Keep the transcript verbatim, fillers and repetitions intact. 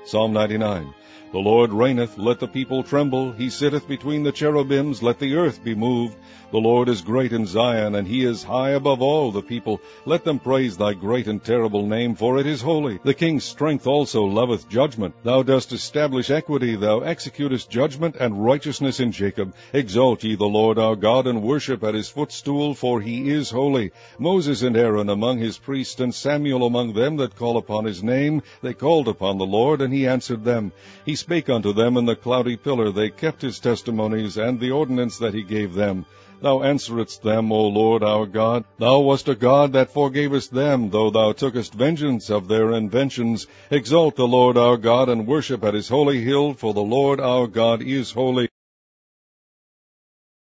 Psalm ninety-nine. The Lord reigneth, let the people tremble. He sitteth between the cherubims, let the earth be moved. The Lord is great in Zion, and he is high above all the people. Let them praise thy great and terrible name, for it is holy. The king's strength also loveth judgment. Thou dost establish equity, thou executest judgment and righteousness in Jacob. Exalt ye the Lord our God, and worship at his footstool, for he is holy. Moses and Aaron among his priests, and Samuel among them that call upon his name. They called upon the Lord, and he answered them. He spake unto them in the cloudy pillar. They kept his testimonies, and the ordinance that he gave them. Thou answeredst them, O Lord our God. Thou wast a God that forgavest them, though thou tookest vengeance of their inventions. Exalt the Lord our God, and worship at his holy hill, for the Lord our God is holy.